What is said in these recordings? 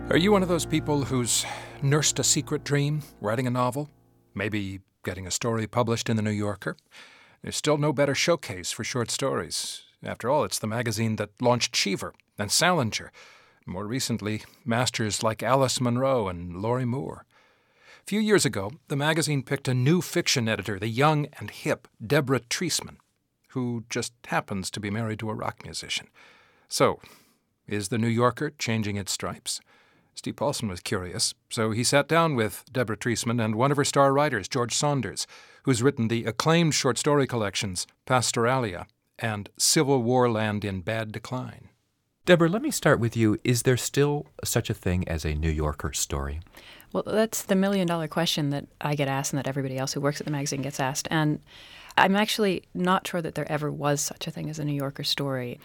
Are you one of those people who's nursed a secret dream, writing a novel, maybe getting a story published in the New Yorker? There's still no better showcase for short stories. After all, it's the magazine that launched Cheever and Salinger. More recently, masters like Alice Munro and Lori Moore. A few years ago, the magazine picked a new fiction editor, the young and hip Deborah Treisman, who just happens to be married to a rock musician. So, is the New Yorker changing its stripes? Steve Paulson was curious, so he sat down with Deborah Treisman and one of her star writers, George Saunders, who's written the acclaimed short story collections Pastoralia and Civil War Land in Bad Decline. Deborah, let me start with you. Is there still such a thing as a New Yorker story? Well, that's the million-dollar question that I get asked and that everybody else who works at the magazine gets asked. And I'm actually not sure that there ever was such a thing as a New Yorker story.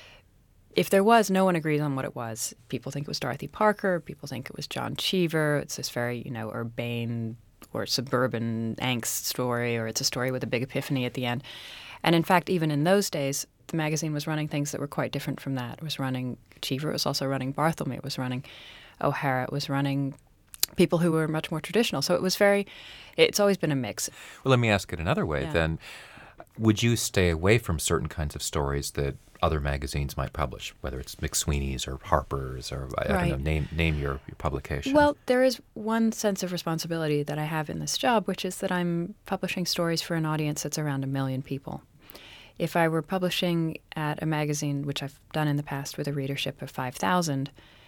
If there was, no one agrees on what it was. People think it was Dorothy Parker. People think it was John Cheever. It's this very, urbane or suburban angst story, or it's a story with a big epiphany at the end. And in fact, even in those days, the magazine was running things that were quite different from that. It was running Cheever. It was also running Barthelme. It was running O'Hara. It was running people who were much more traditional. So it's always been a mix. Well, let me ask it another way then. Would you stay away from certain kinds of stories that other magazines might publish, whether it's McSweeney's or Harper's or, I don't know, name your publication? Well, there is one sense of responsibility that I have in this job, which is that I'm publishing stories for an audience that's around 1 million people. If I were publishing at a magazine, which I've done in the past with a readership of 5,000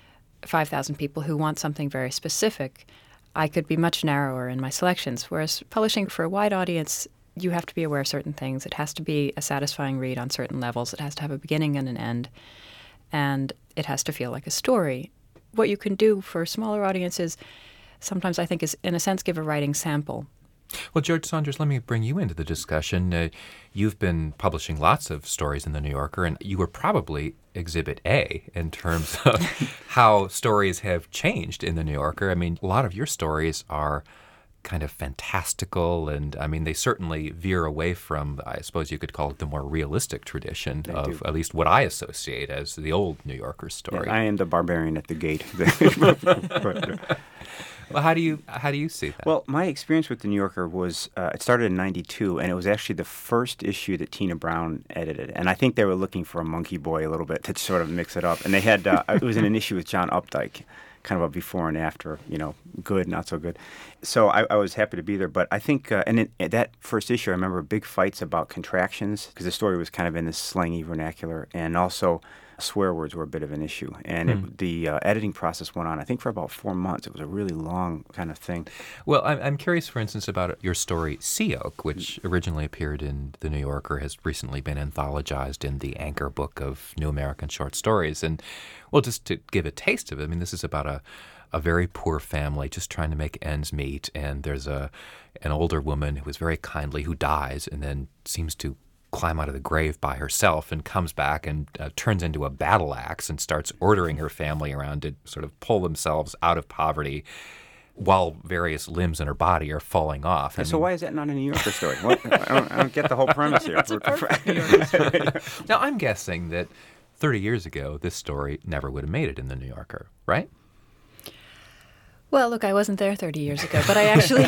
people who want something very specific, I could be much narrower in my selections. Whereas publishing for a wide audience, you have to be aware of certain things. It has to be a satisfying read on certain levels. It has to have a beginning and an end. And it has to feel like a story. What you can do for smaller audiences sometimes, I think, is, in a sense, give a writing sample. Well, George Saunders, let me bring you into the discussion. You've been publishing lots of stories in the New Yorker, and you were probably Exhibit A in terms of how stories have changed in the New Yorker. I mean, a lot of your stories are kind of fantastical, and I mean, they certainly veer away from, I suppose you could call it, the more realistic tradition of at least what I associate as the old New Yorker story. Yeah, I am the barbarian at the gate. Well, how do you see that? Well, my experience with the New Yorker was, it started in '92, and it was actually the first issue that Tina Brown edited. And I think they were looking for a monkey boy a little bit to sort of mix it up. And they had, it was in an issue with John Updike, kind of a before and after, good, not so good. So I was happy to be there. But I think, in that first issue, I remember big fights about contractions, because the story was kind of in this slangy vernacular, and also swear words were a bit of an issue. And the editing process went on, I think, for about 4 months. It was a really long kind of thing. Well, I'm curious, for instance, about your story, Sea Oak, which originally appeared in The New Yorker, has recently been anthologized in the Anchor Book of New American Short Stories. And, well, just to give a taste of it, I mean, this is about a very poor family just trying to make ends meet. And there's an older woman who is very kindly, who dies and then seems to climb out of the grave by herself and comes back and turns into a battle axe and starts ordering her family around to sort of pull themselves out of poverty while various limbs in her body are falling off. So why is that not a New Yorker story? I don't get the whole premise here. That's a perfect New Yorker story. Now, I'm guessing that 30 years ago, this story never would have made it in the New Yorker, right? Well, look, I wasn't there 30 years ago, but I actually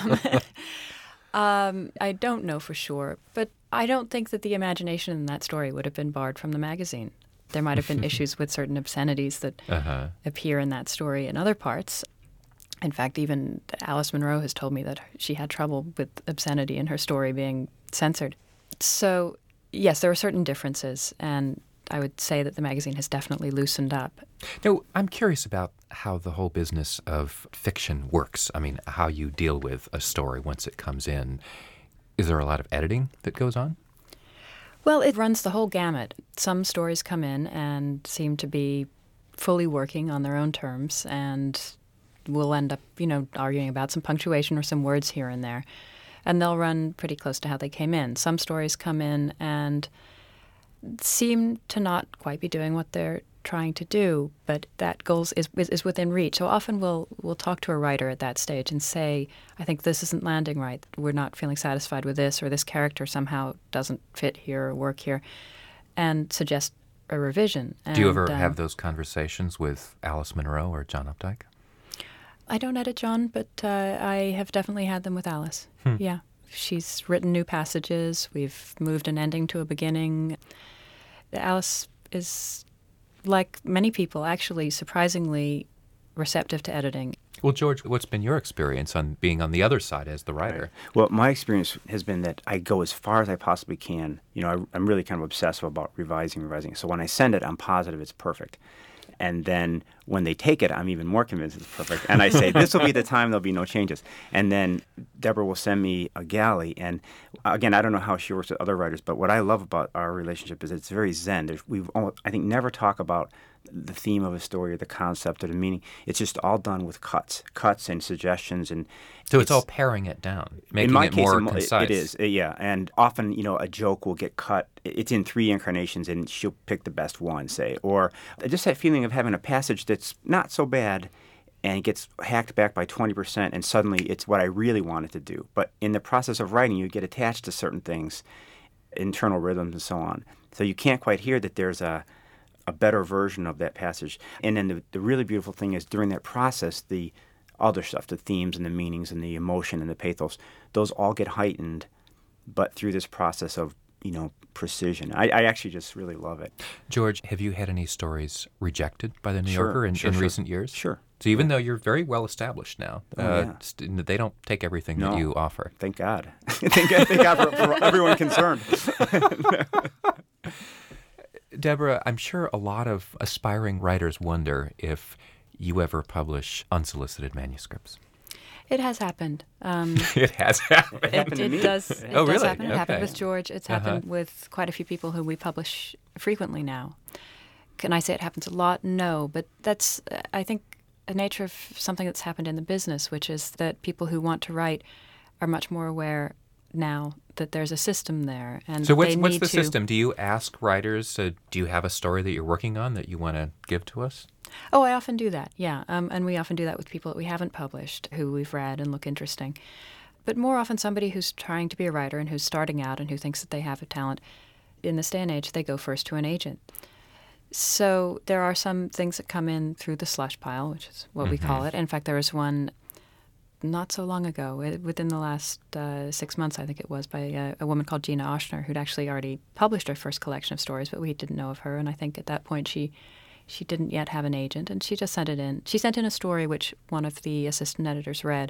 I don't know for sure, but I don't think that the imagination in that story would have been barred from the magazine. There might have been issues with certain obscenities that appear in that story in other parts. In fact, even Alice Munro has told me that she had trouble with obscenity in her story being censored. So, yes, there are certain differences, and I would say that the magazine has definitely loosened up. Now, I'm curious about how the whole business of fiction works. I mean, how you deal with a story once it comes in. Is there a lot of editing that goes on? Well, it runs the whole gamut. Some stories come in and seem to be fully working on their own terms, and we'll end up, arguing about some punctuation or some words here and there. And they'll run pretty close to how they came in. Some stories come in and seem to not quite be doing what they're trying to do, but that goal is within reach. So often we'll talk to a writer at that stage and say, I think this isn't landing right. We're not feeling satisfied with this, or this character somehow doesn't fit here or work here, and suggest a revision. Do you ever have those conversations with Alice Munro or John Updike? I don't edit John, but I have definitely had them with Alice. Yeah. She's written new passages. We've moved an ending to a beginning. Alice is, like many people, actually surprisingly receptive to editing. Well, George, what's been your experience on being on the other side as the writer? Right. Well, my experience has been that I go as far as I possibly can. I'm really kind of obsessive about revising. So when I send it, I'm positive it's perfect. And then when they take it, I'm even more convinced it's perfect. And I say, this will be the time there'll be no changes. And then Deborah will send me a galley. And again, I don't know how she works with other writers, but what I love about our relationship is it's very zen. We've, I think, never talk about the theme of a story or the concept or the meaning. It's just all done with cuts and suggestions. And so it's all paring it down, making it more concise. It is, yeah. And often, a joke will get cut. It's in 3 incarnations, and she'll pick the best one, say. Or just that feeling of having a passage that's not so bad and it gets hacked back by 20%, and suddenly it's what I really wanted to do. But in the process of writing, you get attached to certain things, internal rhythms and so on. So you can't quite hear that there's a better version of that passage. And then the really beautiful thing is during that process, the other stuff, the themes and the meanings and the emotion and the pathos, those all get heightened, but through this process of, precision. I actually just really love it. George, have you had any stories rejected by the New Yorker in recent years? Sure. So even though you're very well established now, they don't take everything that you offer. Thank God. Thank God for everyone concerned. Deborah, I'm sure a lot of aspiring writers wonder if you ever publish unsolicited manuscripts. It has happened. It has happened. It does really? happen. It Okay. happened with George. It's happened with quite a few people who we publish frequently now. Can I say it happens a lot? No, but that's, I think, a nature of something that's happened in the business, which is that people who want to write are much more aware now that there's a system there. And so what's the system? Do you ask writers, do you have a story that you're working on that you want to give to us? Oh, I often do that, yeah. And we often do that with people that we haven't published, who we've read and look interesting. But more often somebody who's trying to be a writer and who's starting out and who thinks that they have a talent. In this day and age, they go first to an agent. So there are some things that come in through the slush pile, which is what we call it. In fact, there was one not so long ago, within the last 6 months, I think it was, by a woman called Gina Oshner, who'd actually already published her first collection of stories, but we didn't know of her. And I think at that point she didn't yet have an agent, and she just sent it in. She sent in a story which one of the assistant editors read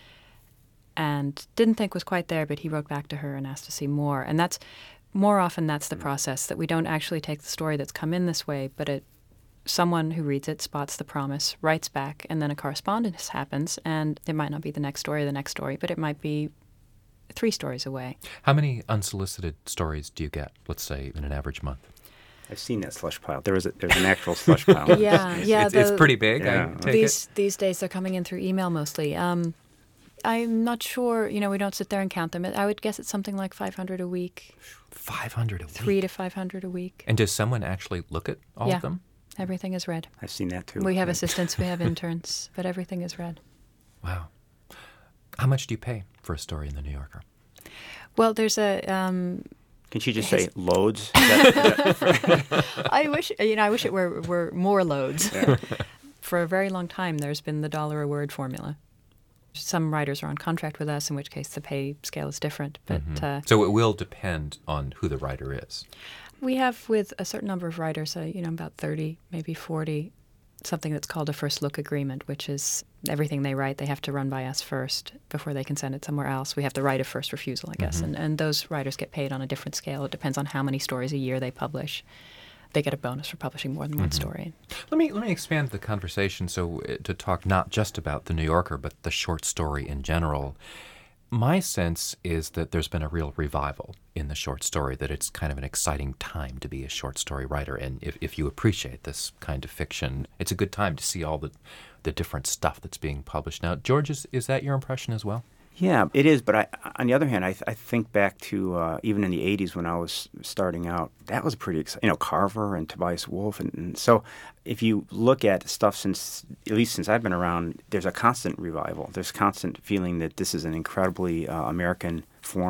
and didn't think was quite there, but he wrote back to her and asked to see more. And that's more often that's the process, that we don't actually take the story that's come in this way, but someone who reads it spots the promise, writes back, and then a correspondence happens, and it might not be the next story, but it might be 3 stories away. How many unsolicited stories do you get, let's say, in an average month? I've seen that slush pile. There's an actual slush pile. Yeah. It's pretty big. Yeah. I take it. These days they're coming in through email mostly. I'm not sure. We don't sit there and count them. I would guess it's something like 500 a week. 500 a week? 300 to 500 a week. And does someone actually look at all of them? Everything is read. I've seen that too. We have assistants, we have interns, but everything is read. Wow. How much do you pay for a story in The New Yorker? Well, there's a... Can she just say loads? I wish it were more loads. Yeah. For a very long time, there's been the $1 a word formula. Some writers are on contract with us, in which case the pay scale is different. But so it will depend on who the writer is. We have, with a certain number of writers, about 30, maybe 40, something that's called a first look agreement, which is everything they write, they have to run by us first before they can send it somewhere else. We have the right of first refusal, I guess. And those writers get paid on a different scale. It depends on how many stories a year they publish. They get a bonus for publishing more than one story. Let me expand the conversation to talk not just about The New Yorker, but the short story in general. My sense is that there's been a real revival in the short story, that it's kind of an exciting time to be a short story writer. And if you appreciate this kind of fiction, it's a good time to see all the different stuff that's being published. Now, George, is that your impression as well? Yeah, it is. But on the other hand, I think back to even in the 80s when I was starting out, that was pretty exciting. Carver and Tobias Wolff. And so if you look at stuff at least since I've been around, there's a constant revival. There's constant feeling that this is an incredibly American form.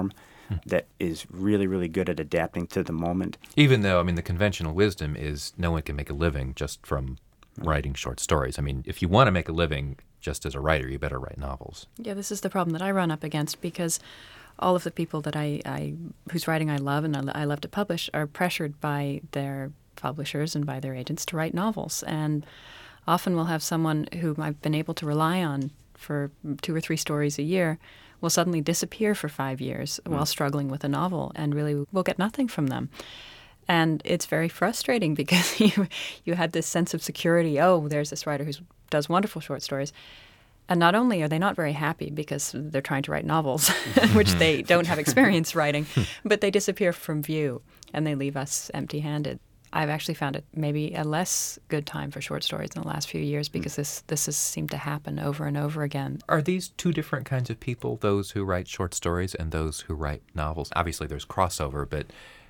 that is really, really good at adapting to the moment. Even though, I mean, the conventional wisdom is no one can make a living just from writing short stories. I mean, if you want to make a living just as a writer, you better write novels. Yeah, this is the problem that I run up against because all of the people that I whose writing I love and I love to publish are pressured by their publishers and by their agents to write novels. And often we'll have someone whom I've been able to rely on for 2 or 3 stories a year will suddenly disappear for 5 years while struggling with a novel, and really will get nothing from them. And it's very frustrating because you had this sense of security. Oh, there's this writer who does wonderful short stories. And not only are they not very happy because they're trying to write novels, which they don't have experience writing, but they disappear from view and they leave us empty-handed. I've actually found it maybe a less good time for short stories in the last few years because this has seemed to happen over and over again. Are these two different kinds of people, those who write short stories and those who write novels? Obviously, there's crossover, but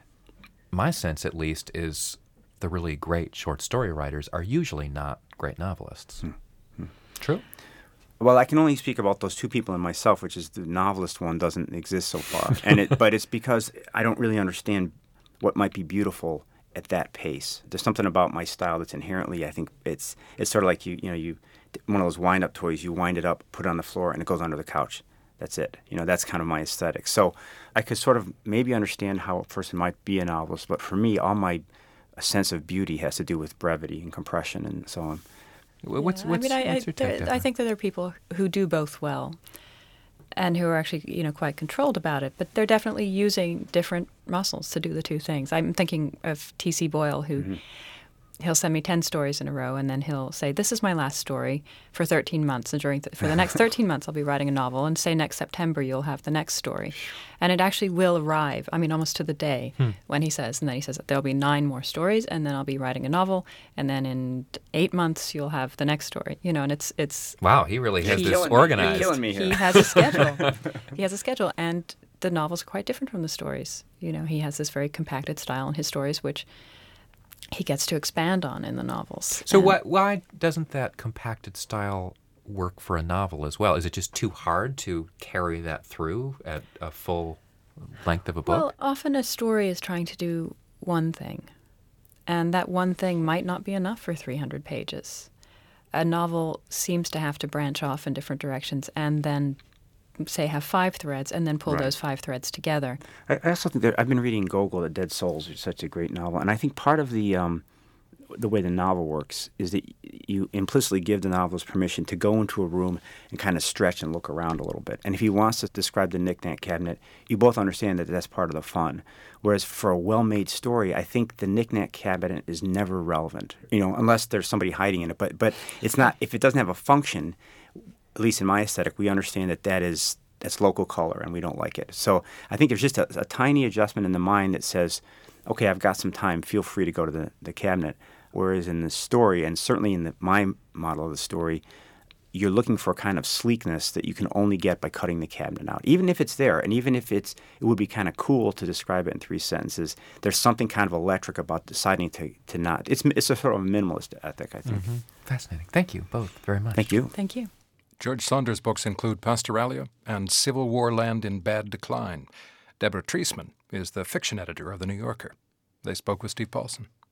my sense, at least, is the really great short story writers are usually not great novelists. True? Well, I can only speak about those 2 people and myself, which is the novelist one doesn't exist so far. But it's because I don't really understand what might be beautiful at that pace. There's something about my style that's inherently, I think it's sort of like you one of those wind-up toys, you wind it up, put it on the floor, and it goes under the couch. That's it. That's kind of my aesthetic. So I could sort of maybe understand how a person might be a novelist, but for me, all my sense of beauty has to do with brevity and compression and so on. What's your take, Deborah? I think that there are people who do both well and who are actually, quite controlled about it, but they're definitely using different muscles to do the 2 things. I'm thinking of T.C. Boyle, who he'll send me 10 stories in a row, and then he'll say, this is my last story for 13 months, and for the next 13 months I'll be writing a novel, and say next September you'll have the next story. And it actually will arrive, almost to the day when he says, and then he says there'll be 9 more stories, and then I'll be writing a novel, and then in 8 months you'll have the next story. And it's Wow, he really has this organized. He's killing me here. He has a schedule. He has a schedule, and the novels are quite different from the stories. He has this very compacted style in his stories, which he gets to expand on in the novels. So why doesn't that compacted style work for a novel as well? Is it just too hard to carry that through at a full length of a book? Well, often a story is trying to do one thing, and that one thing might not be enough for 300 pages. A novel seems to have to branch off in different directions and then, say, have 5 threads and then pull those 5 threads together. I also think I've been reading Gogol, The Dead Souls, which is such a great novel, and I think part of the way the novel works is that you implicitly give the novelist permission to go into a room and kind of stretch and look around a little bit. And if he wants to describe the knick-knack cabinet, you both understand that that's part of the fun. Whereas for a well-made story, I think the knick-knack cabinet is never relevant, unless there's somebody hiding in it. But it's not, if it doesn't have a function, at least in my aesthetic, we understand that's local color and we don't like it. So I think there's just a tiny adjustment in the mind that says, okay, I've got some time, feel free to go to the cabinet. Whereas in the story, and certainly in my model of the story, you're looking for a kind of sleekness that you can only get by cutting the cabinet out. Even if it's there, and even if it would be kind of cool to describe it in 3 sentences, there's something kind of electric about deciding to not. It's a sort of a minimalist ethic, I think. Mm-hmm. Fascinating. Thank you both very much. Thank you. Thank you. George Saunders' books include Pastoralia and Civil War Land in Bad Decline. Deborah Treisman is the fiction editor of The New Yorker. They spoke with Steve Paulson.